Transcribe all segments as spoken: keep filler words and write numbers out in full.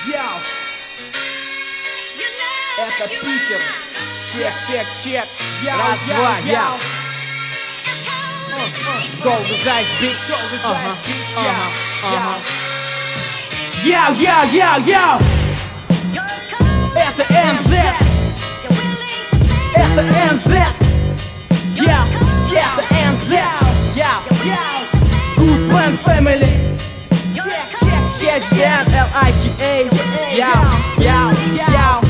Яу! Это Питер. Чек, чек, чек. Раз, два, яу. Golden Eyes, bitch. Ага, ага, ага. Яу, яу, яу, яу. Это эн зет. Это эн зет. Яу, это эн зет. Яу, яу. Good Band Family. Чек, чек, эл ай ти эй. Яу, яу, яу.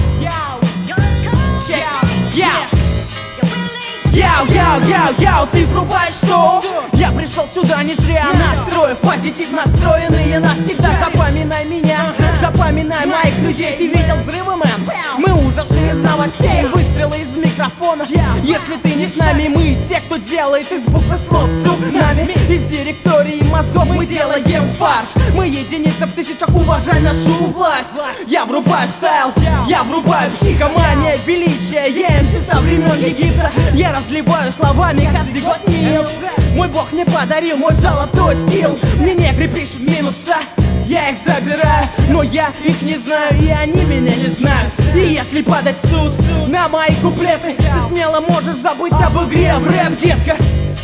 Яу, яу, яу, яу, ты врубаешь что? Я пришел сюда не зря, настрою позитив настроенные навсегда. Запоминай меня, запоминай моих людей. Ты видел взрывы, мэн? Мы ужасы из новостей, выстрелы из микрофона. Если ты не с нами, мы те, кто делает из буквы слов цунами. Из директории мозгов мы делаем фарш. Мы единицы в тысячах, уважай нашу власть. Я врубаю стайл, я врубаю психомания, величие. Я эм си со времен Египта. Я разливаю словами каждый год Нил. Мой бог мне подарил мой золотой стил. Мне негры пишут минуса, я их забираю, но я их не знаю, и они меня не знают. И если падать в суд на мои куплеты, ты смело можешь забыть об игре в рэп, детка.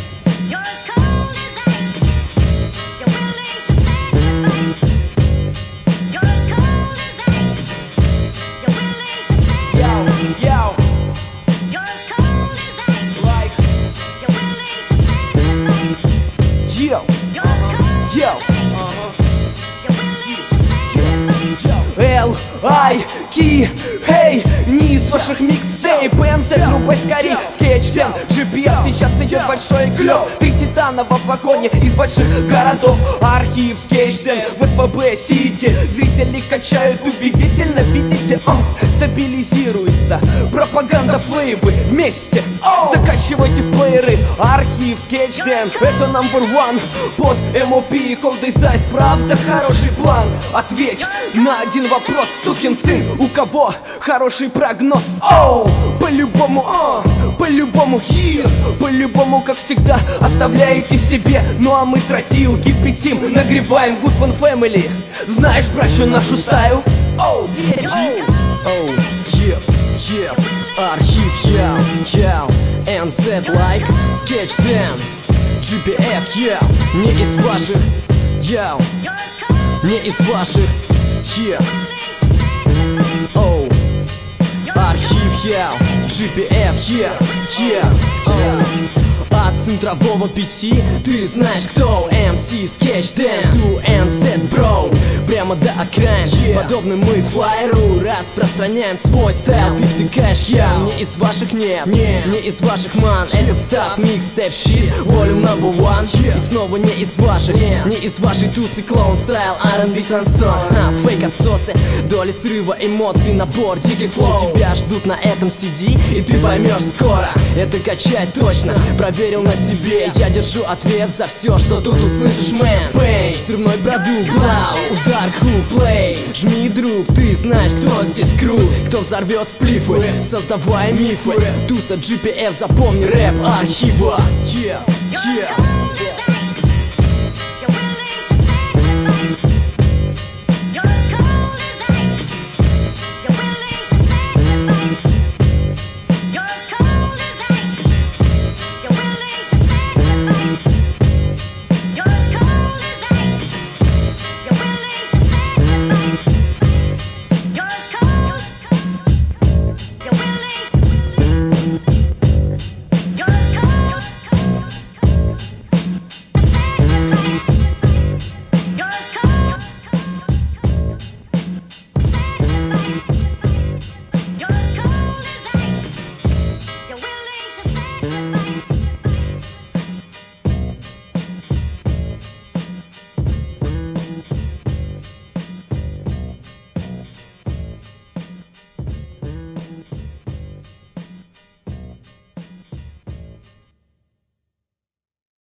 Эл ай ки эй, не из ваших миксей, пэ эм зет, рубай скорей, скетч-дэн, джи пи эф, сейчас идет большой клёв. Три титана во флаконе из больших городов, архив, скетч-дэн, в эс пэ бэ Сити. Зрители качают убедительно, видите, о, стабилизируется пропаганда, флейбы вместе, о, закачивайте в плееры. Архив, скетч-дэн, это номер один под эм о пи, Cold Eyes, правда хороший план. Ответь на один вопрос, сукин сын, у кого хороший прогноз? Оу, по-любому, о, по-любому, хир, по-любому, как всегда, оставляете себе. Ну а мы тротил, кипятим, нагреваем Good Band Family. Знаешь, братью, нашу стаю? Оу, верь, оу, еп, еп, архив, яу, яу, эн зет лайк, скетч-дэн, джи пи эф, яу, не из ваших, яу, не из ваших, yeah. Oh, архив, яу, джи пи эф, yeah, yeah, yeah. От центрового пяти ты знаешь кто, эм си, скетч-дэн, ту эн зет, бро. Прямо до окраин, yeah. Подобны мы флайеру, распространяем свой стайл. Ты втыкаешь, я не из ваших, нет, yeah. Не из ваших, ман. Это став, микстейп, щит, волюм number one, yeah. И снова не из ваших, yeah. Не из вашей тусы, клоун стайл, ар энд би танцон, ха, фейк отсосы, доли срыва эмоций, набор, дикий флоу. Тебя ждут на этом си ди, и ты поймешь скоро, это качать точно, проверил на себе. Я держу ответ за все, что тут услышишь, мэн. Пэй, взрывной продукт, глау, удар, ху, плей. Жми, друг, ты знаешь, кто здесь крут, кто взорвет сплифы, создавая мифы. Туса джи пи эф, запомни рэп архива. Yeah, yeah.